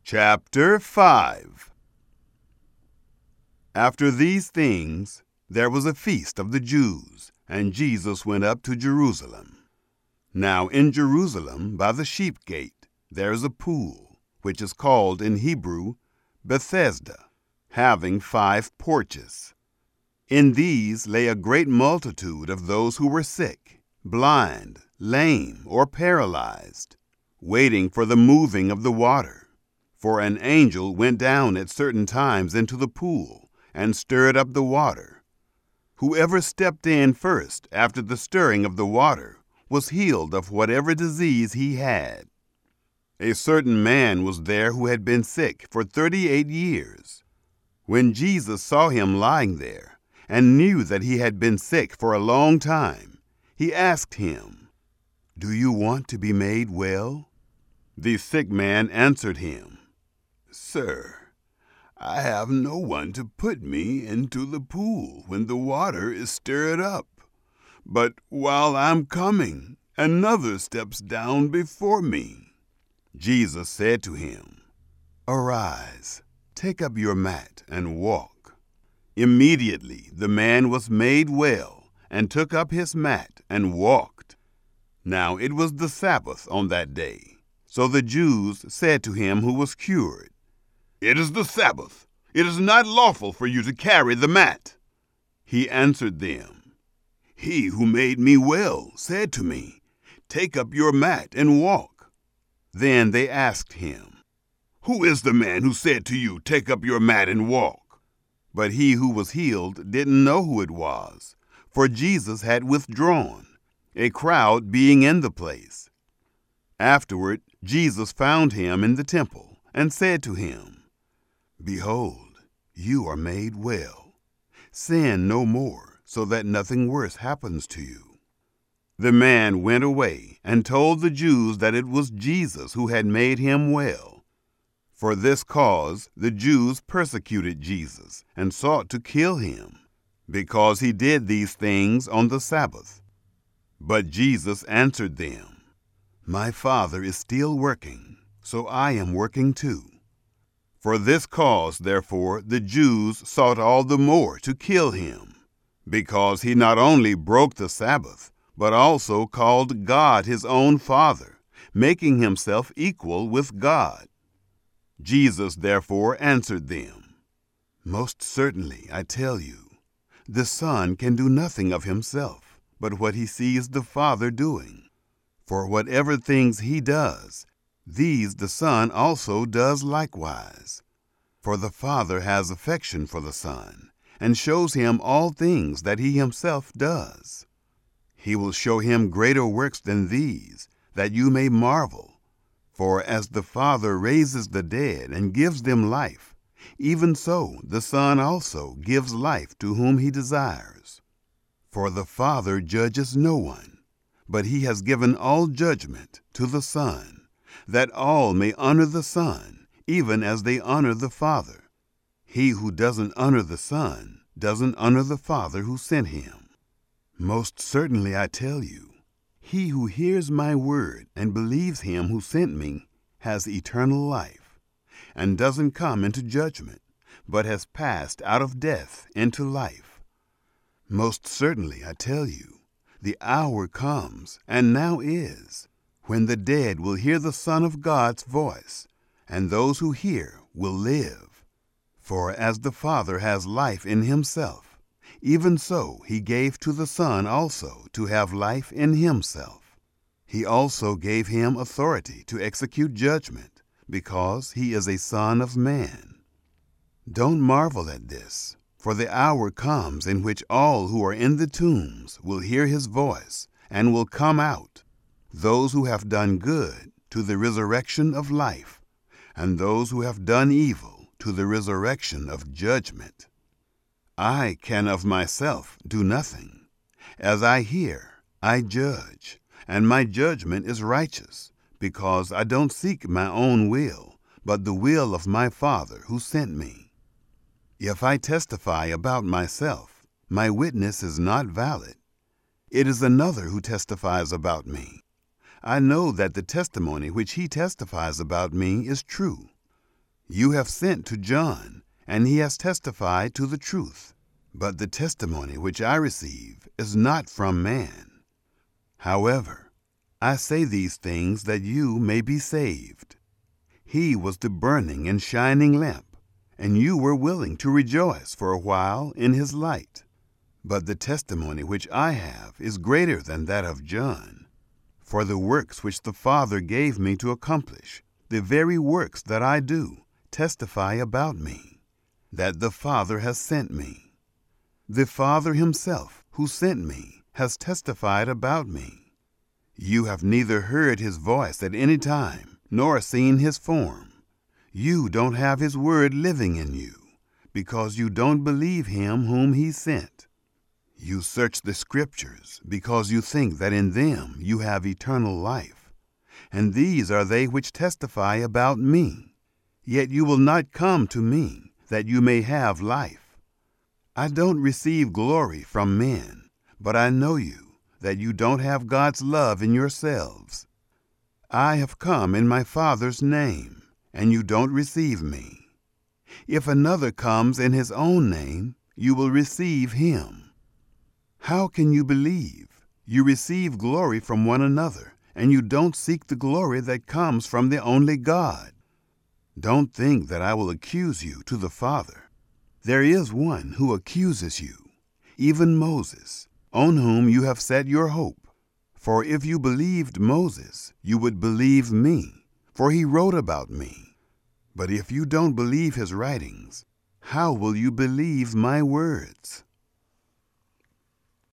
Chapter 5. After these things, there was a feast of the Jews, and Jesus went up to Jerusalem. Now in Jerusalem, by the sheep gate, there is a pool, which is called in Hebrew Bethesda, having 5 porches. In these lay a great multitude of those who were sick, blind, lame, or paralyzed, waiting for the moving of the water. For an angel went down at certain times into the pool and stirred up the water. Whoever stepped in first after the stirring of the water was healed of whatever disease he had. A certain man was there who had been sick for 38 years. When Jesus saw him lying there and knew that he had been sick for a long time, he asked him, "Do you want to be made well?" The sick man answered him, "Sir, I have no one to put me into the pool when the water is stirred up. But while I'm coming, another steps down before me." Jesus said to him, "Arise, take up your mat and walk." Immediately the man was made well and took up his mat and walked. Now it was the Sabbath on that day. So the Jews said to him who was cured, "It is the Sabbath. It is not lawful for you to carry the mat." He answered them, "He who made me well said to me, 'Take up your mat and walk.'" Then they asked him, "Who is the man who said to you, 'Take up your mat and walk'?" But he who was healed didn't know who it was, for Jesus had withdrawn, a crowd being in the place. Afterward, Jesus found him in the temple and said to him, "Behold, you are made well. Sin no more, so that nothing worse happens to you." The man went away and told the Jews that it was Jesus who had made him well. For this cause the Jews persecuted Jesus and sought to kill him, because he did these things on the Sabbath. But Jesus answered them, "My Father is still working, so I am working too." For this cause, therefore, the Jews sought all the more to kill him, because he not only broke the Sabbath, but also called God his own Father, making himself equal with God. Jesus therefore answered them, "Most certainly, I tell you, the Son can do nothing of himself, but what he sees the Father doing. For whatever things he does, these the Son also does likewise. For the Father has affection for the Son, and shows him all things that he himself does. He will show him greater works than these, that you may marvel. For as the Father raises the dead and gives them life, even so the Son also gives life to whom he desires. For the Father judges no one, but he has given all judgment to the Son, that all may honor the Son, even as they honor the Father. He who doesn't honor the Son doesn't honor the Father who sent him. Most certainly I tell you, he who hears my word and believes him who sent me has eternal life, and doesn't come into judgment, but has passed out of death into life. Most certainly I tell you, the hour comes, and now is, when the dead will hear the Son of God's voice, and those who hear will live. For as the Father has life in himself, even so he gave to the Son also to have life in himself. He also gave him authority to execute judgment, because he is a Son of Man. Don't marvel at this, for the hour comes in which all who are in the tombs will hear his voice and will come out, those who have done good to the resurrection of life, and those who have done evil to the resurrection of judgment. I can of myself do nothing. As I hear, I judge, and my judgment is righteous, because I don't seek my own will, but the will of my Father who sent me. If I testify about myself, my witness is not valid. It is another who testifies about me. I know that the testimony which he testifies about me is true. You have sent to John, and he has testified to the truth. But the testimony which I receive is not from man. However, I say these things that you may be saved. He was the burning and shining lamp, and you were willing to rejoice for a while in his light. But the testimony which I have is greater than that of John. For the works which the Father gave me to accomplish, the very works that I do, testify about me, that the Father has sent me. The Father himself, who sent me, has testified about me. You have neither heard his voice at any time, nor seen his form. You don't have his word living in you, because you don't believe him whom he sent. You search the Scriptures, because you think that in them you have eternal life. And these are they which testify about me. Yet you will not come to me, that you may have life. I don't receive glory from men, but I know you, that you don't have God's love in yourselves. I have come in my Father's name, and you don't receive me. If another comes in his own name, you will receive him. How can you believe? You receive glory from one another, and you don't seek the glory that comes from the only God. Don't think that I will accuse you to the Father. There is one who accuses you, even Moses, on whom you have set your hope. For if you believed Moses, you would believe me, for he wrote about me. But if you don't believe his writings, how will you believe my words?